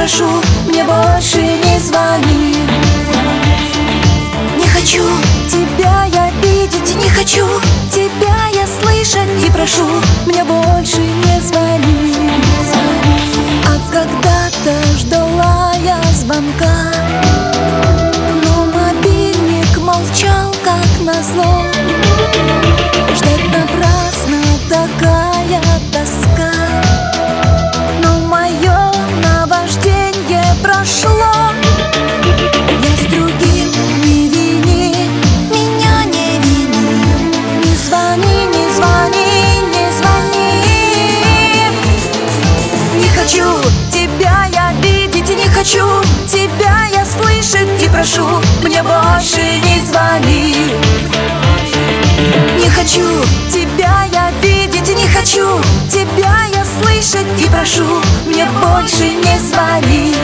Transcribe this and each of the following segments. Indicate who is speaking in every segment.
Speaker 1: прошу, мне больше не звони. Не хочу тебя я видеть, не хочу тебя я слышать. И прошу, мне больше не звони. А когда-то ждала я звонка, но мобильник молчал, как назло. Ждать напрасно, такая тоска, но мое наваждение прошло. Я с другим, не вини, меня не вини. Не звони, не звони, не звони. Не хочу тебя я видеть, не хочу тебя я слышать. И прошу, мне больше не звони. Не хочу тебя я видеть, не хочу тебя я слышать. И прошу, мне больше не звони.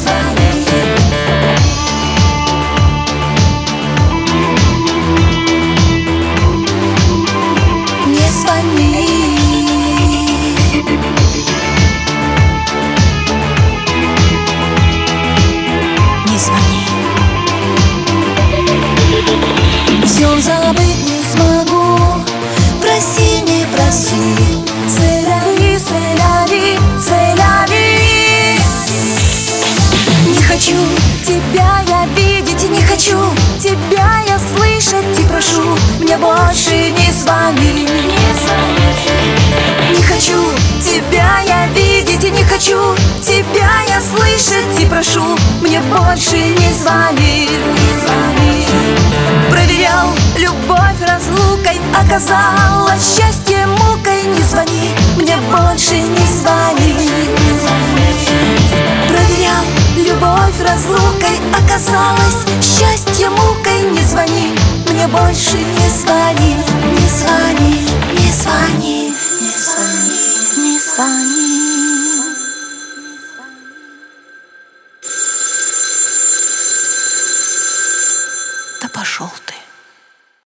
Speaker 1: Не звони. Не звони. Все забыть не смогу, проси, не проси. Сэляви, сэляви, сэляви. Не хочу тебя я видеть, не хочу тебя я слышать. И прошу, мне больше не звони. Не хочу тебя я видеть, не хочу тебя я слышать. И прошу, мне больше не звони. Проверял любовь разлукой, оказалось счастье мукой. Не звони, мне больше не звони. Проверял любовь разлукой, оказалось счастье мукой. Не звони, мне больше не звони. Не звони, не звони, не звони, не звони. Да пошел ты.